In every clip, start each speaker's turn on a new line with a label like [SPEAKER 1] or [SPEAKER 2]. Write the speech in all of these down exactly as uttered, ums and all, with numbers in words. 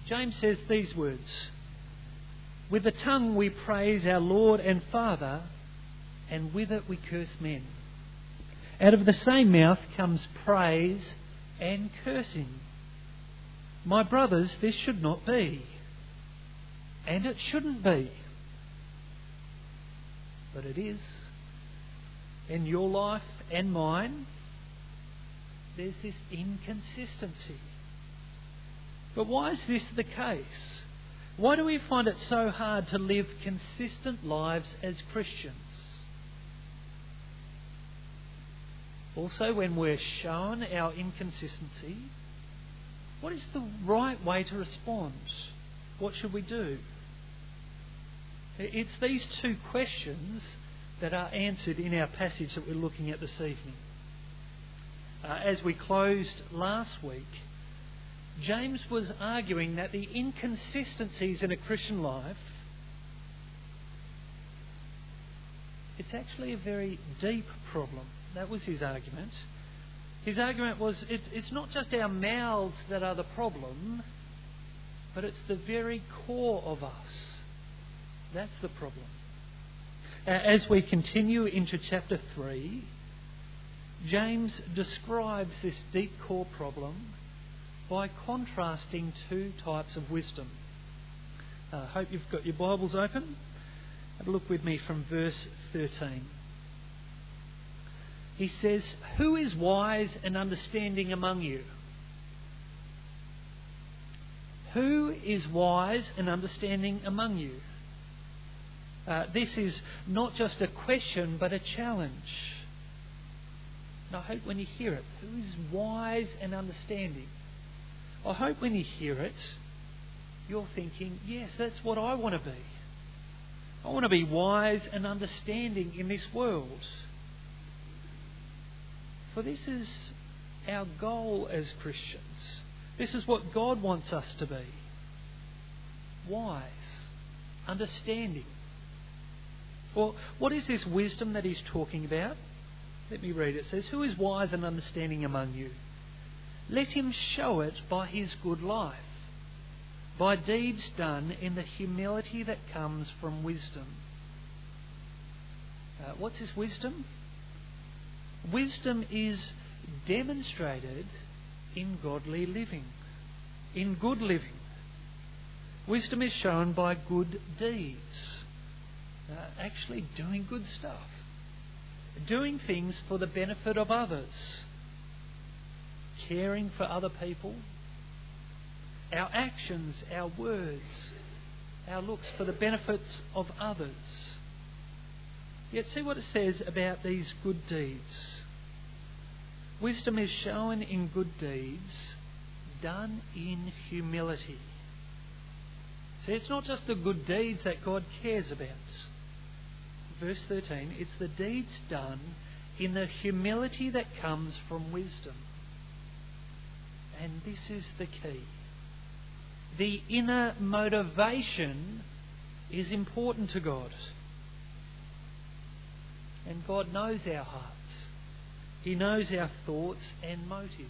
[SPEAKER 1] James says these words: "With the tongue we praise our Lord and Father, and with it we curse men. Out of the same mouth comes praise and cursing. My brothers, this should not be, and it shouldn't be. But it is. In your life and mine, there's this inconsistency. But why is this the case? Why do we find it so hard to live consistent lives as Christians? Also, when we're shown our inconsistency, what is the right way to respond? What should we do? It's these two questions that are answered in our passage that we're looking at this evening. Uh, as we closed last week, James was arguing that the inconsistencies in a Christian life, it's actually a very deep problem. That was his argument. His argument was it's, it's not just our mouths that are the problem, but it's the very core of us. That's the problem. Uh, as we continue into chapter three, James describes this deep core problem by contrasting two types of wisdom. I uh, hope you've got your Bibles open. Have a look with me from verse thirteen. He says, "Who is wise and understanding among you?" Who is wise and understanding among you? Uh, this is not just a question, but a challenge. And I hope when you hear it, who is wise and understanding? I hope when you hear it, you're thinking, yes, that's what I want to be. I want to be wise and understanding in this world. For this is our goal as Christians. This is what God wants us to be. Wise, understanding. Well, what is this wisdom that he's talking about? Let me read it. It says, "Who is wise and understanding among you? Let him show it by his good life, by deeds done in the humility that comes from wisdom." Uh, what's this wisdom? Wisdom is demonstrated in godly living, in good living. Wisdom is shown by good deeds, uh, actually doing good stuff, doing things for the benefit of others, caring for other people, our actions, our words, our looks for the benefits of others. Yet see what it says about these good deeds. Wisdom is shown in good deeds done in humility. See, it's not just the good deeds that God cares about. Verse thirteen, it's the deeds done in the humility that comes from wisdom. And this is the key. The inner motivation is important to God. And God knows our hearts. He knows our thoughts and motives.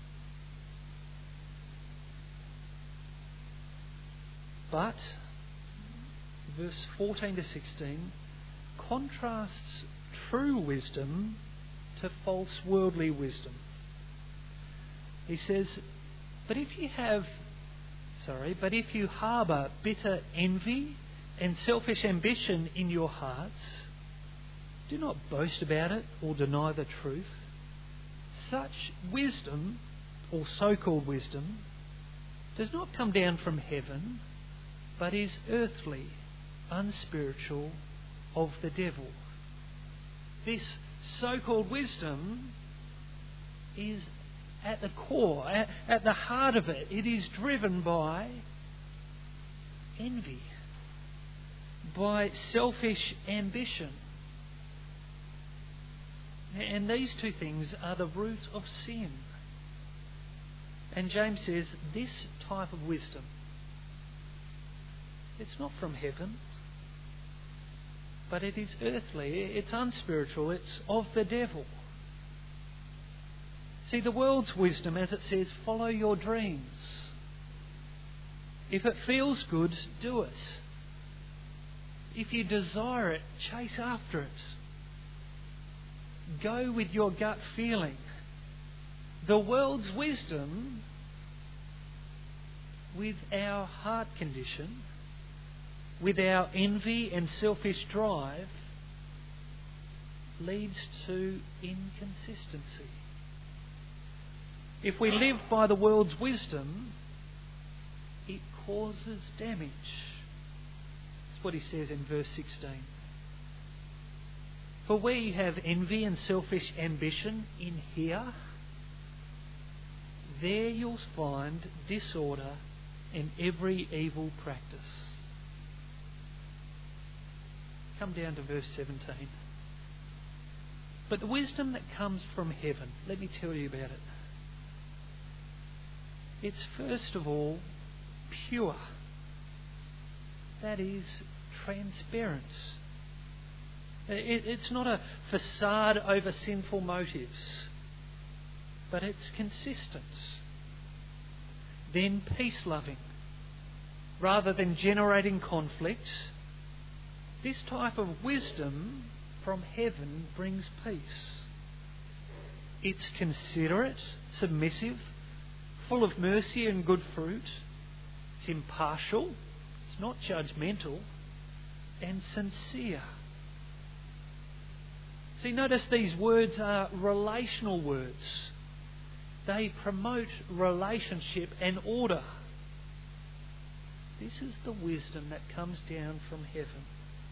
[SPEAKER 1] But verse fourteen to sixteen contrasts true wisdom to false worldly wisdom. He says, but if you have, sorry, but if you harbour bitter envy and selfish ambition in your hearts, do not boast about it or deny the truth. Such wisdom, or so-called wisdom, does not come down from heaven, but is earthly, unspiritual, of the devil. This so-called wisdom is at the core, at, at the heart of it, it is driven by envy, by selfish ambition. And these two things are the root of sin. And James says this type of wisdom, it's not from heaven, but it is earthly, it's unspiritual, it's of the devil. See, the world's wisdom, as it says, follow your dreams. If it feels good, do it. If you desire it, chase after it. Go with your gut feeling. The world's wisdom, with our heart condition, with our envy and selfish drive, leads to inconsistency. If we live by the world's wisdom, it causes damage. That's what he says in verse sixteen. For where you have envy and selfish ambition in here, there you'll find disorder and every evil practice. Come down to verse seventeen. But the wisdom that comes from heaven, let me tell you about it. It's first of all pure. That is transparent. It, it's not a facade over sinful motives, but it's consistent. Then peace-loving. Rather than generating conflict, this type of wisdom from heaven brings peace. It's considerate, submissive, full of mercy and good fruit. It's impartial, it's not judgmental, and sincere. See, notice these words are relational words. They promote relationship and order. This is the wisdom that comes down from heaven.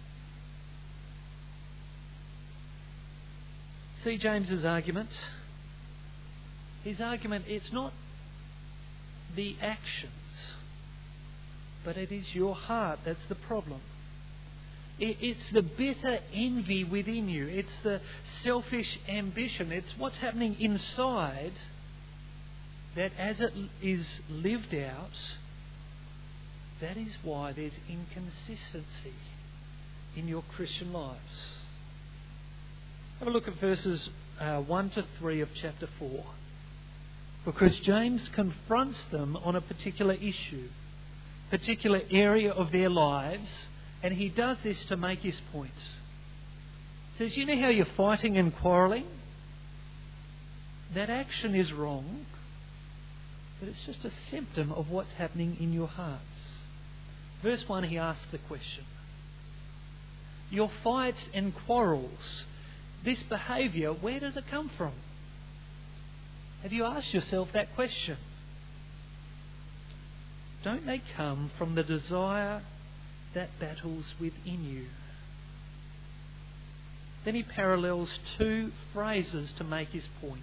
[SPEAKER 1] See James's argument? His argument, it's not the actions, but it is your heart that's the problem. It, it's the bitter envy within you. It's the selfish ambition. It's what's happening inside that, as it is lived out, that is why there's inconsistency in your Christian lives. Have a look at verses uh, one to three of chapter four. Because James confronts them on a particular issue, particular area of their lives, and he does this to make his point. He says, you know how you're fighting and quarrelling? That action is wrong, but it's just a symptom of what's happening in your hearts. Verse one, he asks the question. Your fights and quarrels, this behaviour, where does it come from? Have you asked yourself that question? Don't they come from the desire that battles within you? Then he parallels two phrases to make his point.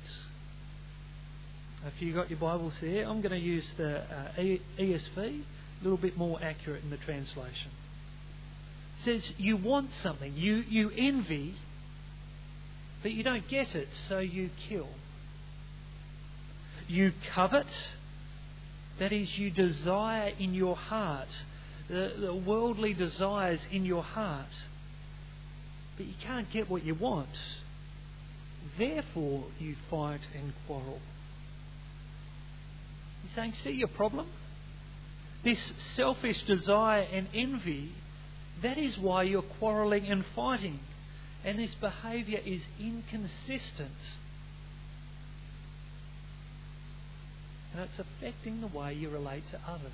[SPEAKER 1] If you've got your Bibles there, I'm going to use the uh, E S V, a little bit more accurate in the translation. It says, you want something, you, you envy, but you don't get it, so you kill. You covet, that is, you desire in your heart, the, the worldly desires in your heart, but you can't get what you want. Therefore, you fight and quarrel. He's saying, see your problem? This selfish desire and envy, that is why you're quarrelling and fighting. And this behaviour is inconsistent. And it's affecting the way you relate to others.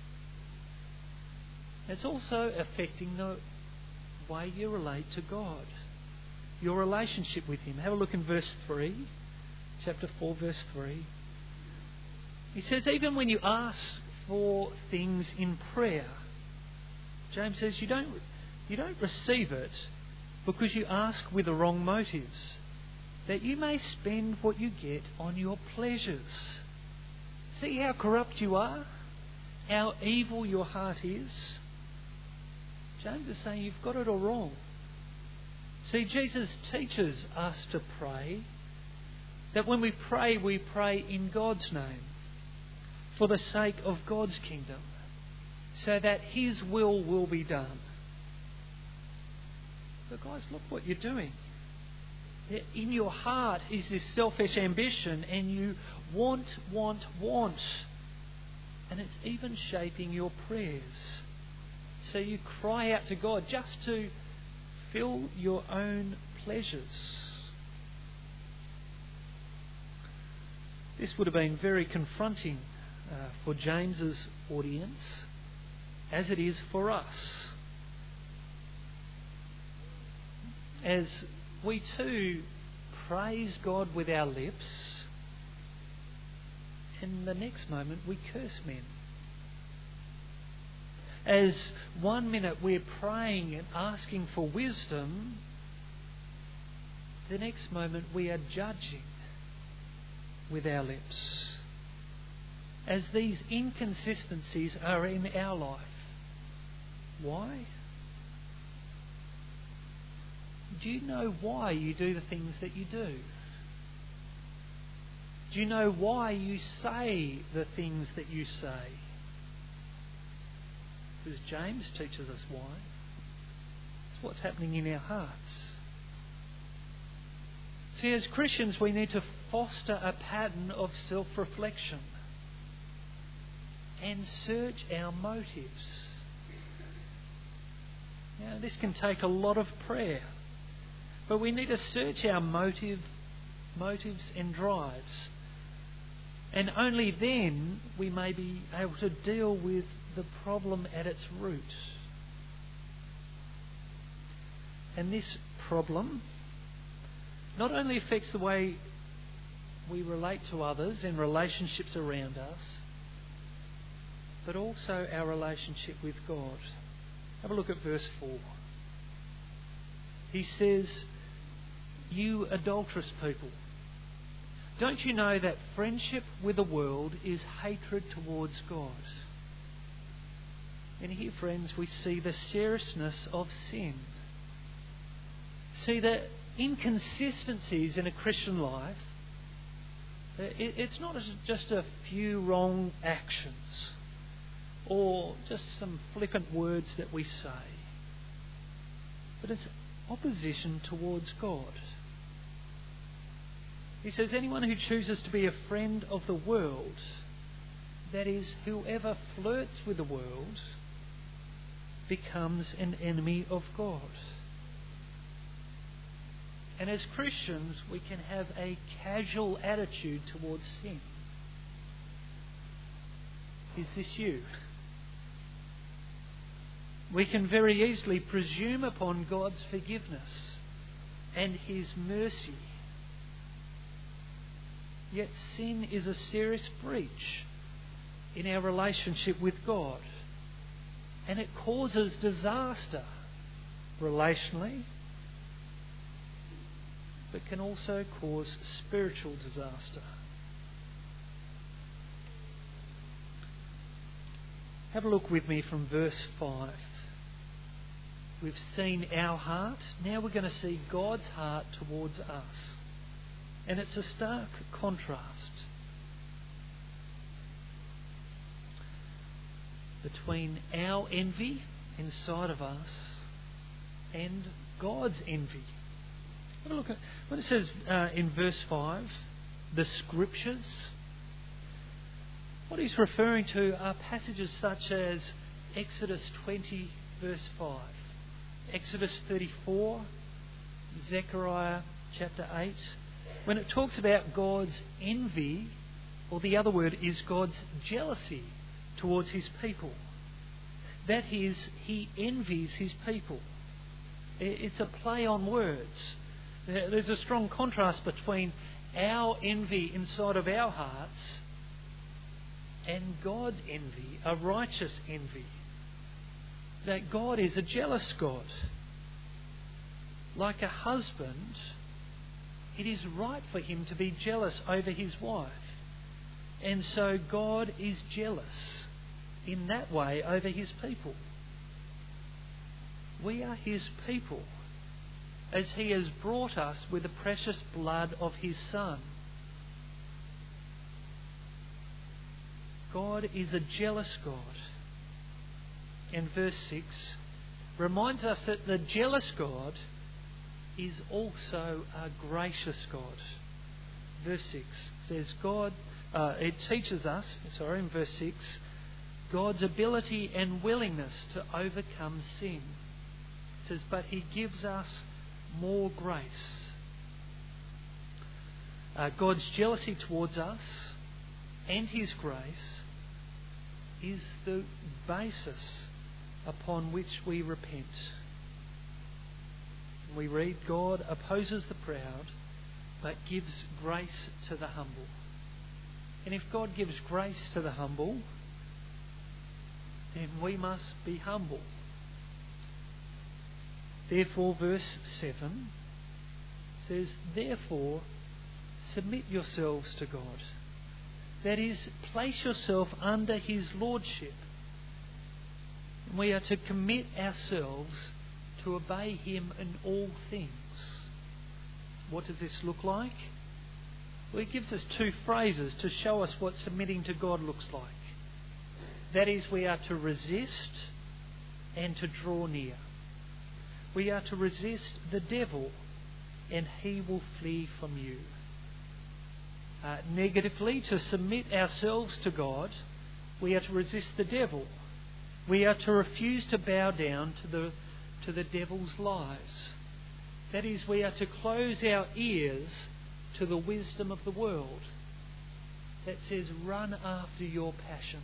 [SPEAKER 1] It's also affecting the way you relate to God, your relationship with Him. Have a look in verse three, chapter four, verse three. He says, even when you ask for things in prayer, James says you don't you don't receive it because you ask with the wrong motives, that you may spend what you get on your pleasures. See how corrupt you are? How evil your heart is? James is saying you've got it all wrong. See, Jesus teaches us to pray, that when we pray, we pray in God's name, for the sake of God's kingdom, so that His will will be done. But guys, look what you're doing. In your heart is this selfish ambition, and you want, want, want. And it's even shaping your prayers. So you cry out to God just to fill your own pleasures. This would have been very confronting uh, for James's audience, as it is for us. As we too praise God with our lips, and the next moment we curse men. As one minute we're praying and asking for wisdom, the next moment we are judging with our lips. As these inconsistencies are in our life. Why? Do you know why you do the things that you do? Do you know why you say the things that you say? Because James teaches us why. It's what's happening in our hearts. See, as Christians, we need to foster a pattern of self-reflection and search our motives. Now, this can take a lot of prayer, but we need to search our motive, motives and drives. And only then we may be able to deal with the problem at its root. And this problem not only affects the way we relate to others and relationships around us, but also our relationship with God. Have a look at verse four. He says, "You adulterous people, don't you know that friendship with the world is hatred towards God?" And here, friends, we see the seriousness of sin. See the inconsistencies in a Christian life. It's not just a few wrong actions or just some flippant words that we say, but it's opposition towards God. He says, anyone who chooses to be a friend of the world, that is, whoever flirts with the world, becomes an enemy of God. And as Christians, we can have a casual attitude towards sin. Is this you? We can very easily presume upon God's forgiveness and His mercy. Yet sin is a serious breach in our relationship with God. And it causes disaster relationally, but can also cause spiritual disaster. Have a look with me from verse five. We've seen our heart. Now we're going to see God's heart towards us. And it's a stark contrast between our envy inside of us and God's envy. Have a look at what it says uh, in verse five, the Scriptures. What he's referring to are passages such as Exodus twenty, verse five, Exodus thirty-four, Zechariah chapter eight. When it talks about God's envy, or the other word is God's jealousy towards His people. That is, He envies His people. It's a play on words. There's a strong contrast between our envy inside of our hearts and God's envy, a righteous envy. That God is a jealous God. Like a husband, it is right for him to be jealous over his wife. And so God is jealous in that way over His people. We are His people, as He has brought us with the precious blood of His Son. God is a jealous God. And verse six reminds us that the jealous God is also a gracious God. Verse six says, God, uh, it teaches us, sorry, in verse six, God's ability and willingness to overcome sin. It says, but He gives us more grace. Uh, God's jealousy towards us and His grace is the basis upon which we repent. We read, God opposes the proud, but gives grace to the humble. And if God gives grace to the humble, then we must be humble. Therefore, verse seven says, therefore, submit yourselves to God. That is, place yourself under His lordship. We are to commit ourselves to obey Him in all things. What does this look like? Well, it gives us two phrases to show us what submitting to God looks like. That is, we are to resist and to draw near. We are to resist the devil and he will flee from you. Uh, negatively, to submit ourselves to God, we are to resist the devil. We are to refuse to bow down to the, to the devil's lies. That is, we are to close our ears to the wisdom of the world that says, run after your passions.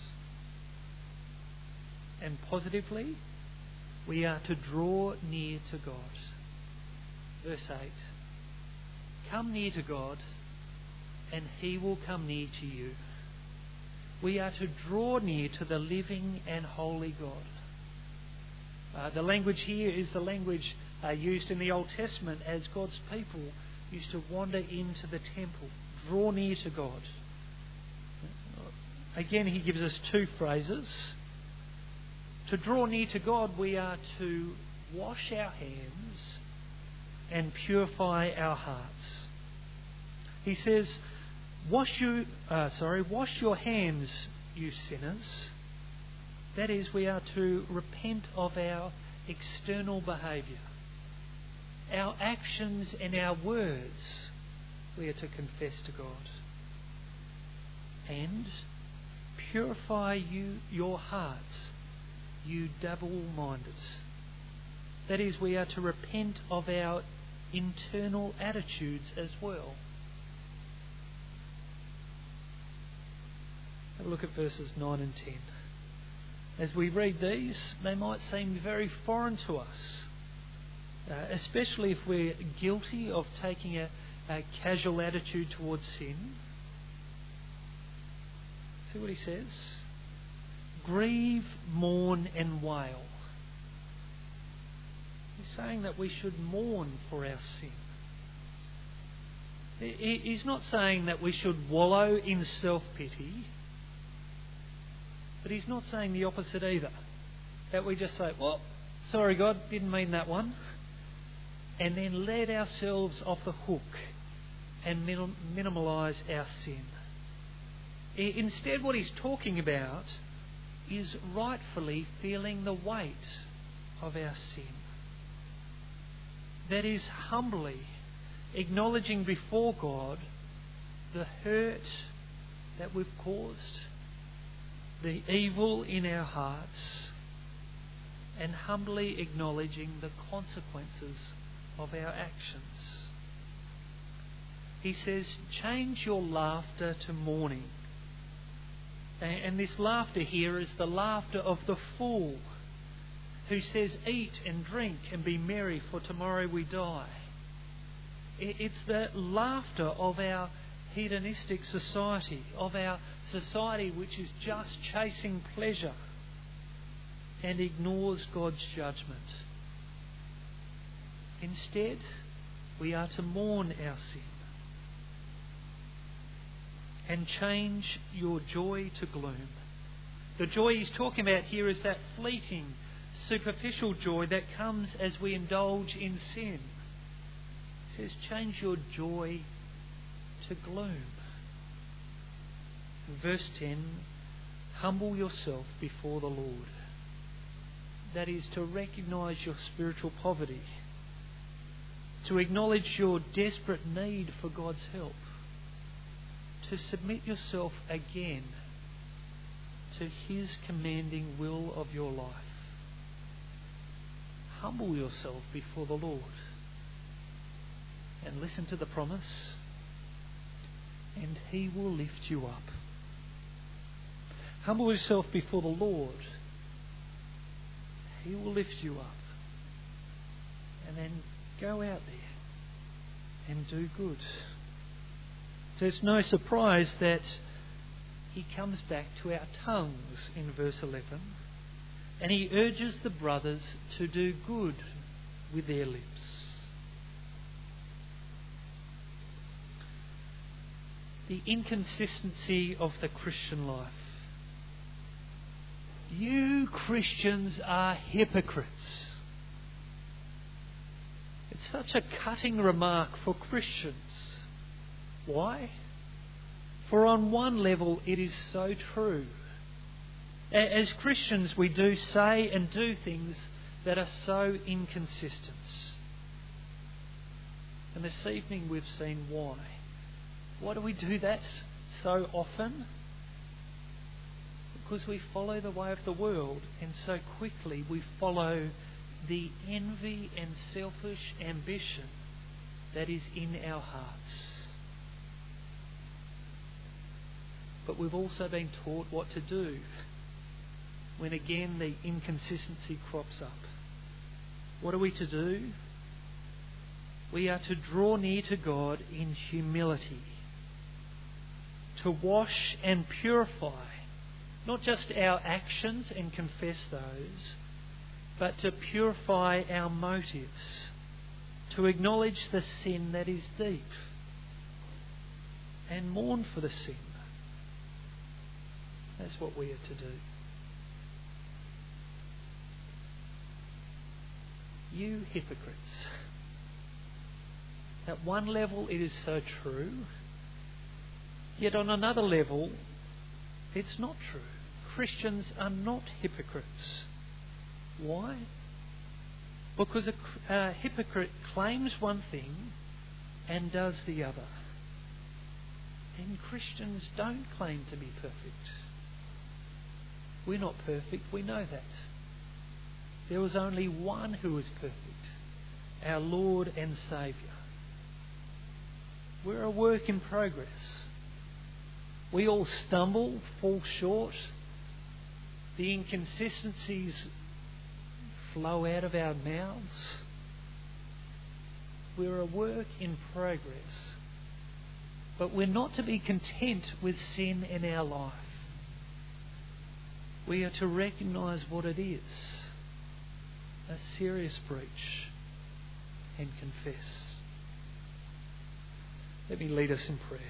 [SPEAKER 1] And positively, we are to draw near to God. Verse eight, come near to God, and He will come near to you. We are to draw near to the living and holy God. Uh, the language here is the language uh, used in the Old Testament as God's people used to wander into the temple, draw near to God. Again, He gives us two phrases. To draw near to God, we are to wash our hands and purify our hearts. He says, "Wash you, uh, sorry, wash your hands, you sinners." That is, we are to repent of our external behaviour, our actions and our words. We are to confess to God, and purify you your hearts, you double-minded. That is, we are to repent of our internal attitudes as well. Have a look at verses nine and ten. As we read these, they might seem very foreign to us, uh, especially if we're guilty of taking a, a casual attitude towards sin. See what he says? Grieve, mourn and wail. He's saying that we should mourn for our sin. He's not saying that we should wallow in self-pity, but he's not saying the opposite either. That we just say, well, sorry God, didn't mean that one, and then let ourselves off the hook and minim- minimalise our sin. Instead, what he's talking about is rightfully feeling the weight of our sin. That is, humbly acknowledging before God the hurt that we've caused, the evil in our hearts, and humbly acknowledging the consequences of our actions. He says, change your laughter to mourning. And this laughter here is the laughter of the fool who says, eat and drink and be merry, for tomorrow we die. It's the laughter of our hedonistic society, of our society which is just chasing pleasure and ignores God's judgment. Instead, we are to mourn our sin and change your joy to gloom. The joy he's talking about here is that fleeting, superficial joy that comes as we indulge in sin. He says, change your joy to gloom. In verse ten, humble yourself before the Lord. That is, to recognise your spiritual poverty, to acknowledge your desperate need for God's help, to submit yourself again to His commanding will of your life. Humble yourself before the Lord and listen to the promise, and He will lift you up. Humble yourself before the Lord. He will lift you up. And then go out there and do good. So it's no surprise that He comes back to our tongues in verse eleven, and He urges the brothers to do good with their lips. The inconsistency of the Christian life. You Christians are hypocrites. It's such a cutting remark for Christians. Why? For on one level it is so true. As Christians we do say and do things that are so inconsistent. And this evening we've seen why. Why do we do that so often? Because we follow the way of the world, and so quickly we follow the envy and selfish ambition that is in our hearts. But we've also been taught what to do when again the inconsistency crops up. What are we to do? We are to draw near to God in humility, to wash and purify not just our actions and confess those, but to purify our motives, to acknowledge the sin that is deep and mourn for the sin. That's what we are to do. You hypocrites. At one level it is so true, yet on another level it's not true. Christians are not hypocrites. Why? Because a, a hypocrite claims one thing and does the other. And Christians don't claim to be perfect. We're not perfect, we know that. There was only one who was perfect, our Lord and Saviour. We're a work in progress. We all stumble, fall short. The inconsistencies flow out of our mouths. We're a work in progress. But we're not to be content with sin in our life. We are to recognise what it is, a serious breach, and confess. Let me lead us in prayer.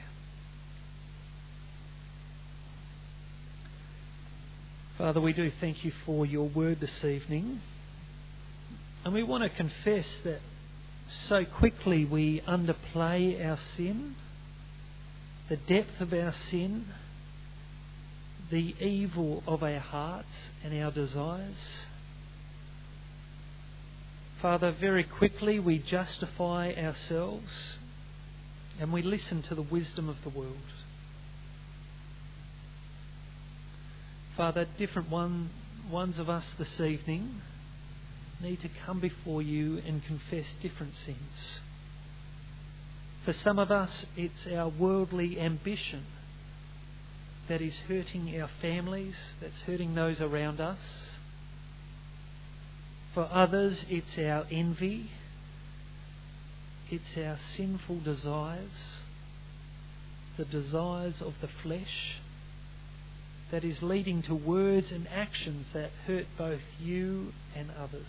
[SPEAKER 1] Father, we do thank you for your word this evening. And we want to confess that so quickly we underplay our sin, the depth of our sin, the evil of our hearts and our desires. Father, very quickly we justify ourselves and we listen to the wisdom of the world. Father, different one, ones of us this evening need to come before you and confess different sins. For some of us, it's our worldly ambition that is hurting our families, that's hurting those around us. For others, it's our envy, it's our sinful desires, the desires of the flesh, that is leading to words and actions that hurt both you and others.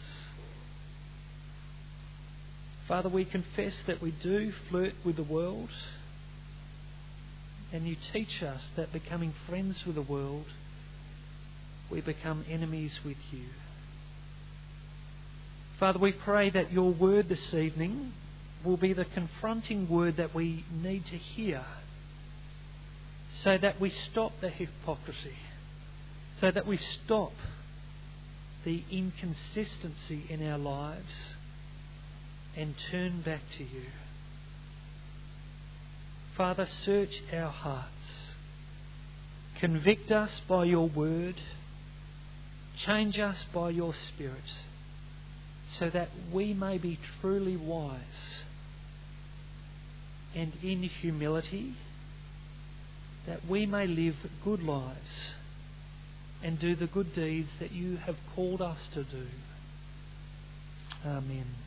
[SPEAKER 1] Father, we confess that we do flirt with the world, and you teach us that becoming friends with the world, we become enemies with you. Father, we pray that your word this evening will be the confronting word that we need to hear, so that we stop the hypocrisy, so that we stop the inconsistency in our lives and turn back to you. Father, search our hearts. Convict us by your word. Change us by your Spirit, so that we may be truly wise, and in humility, that we may live good lives and do the good deeds that you have called us to do. Amen.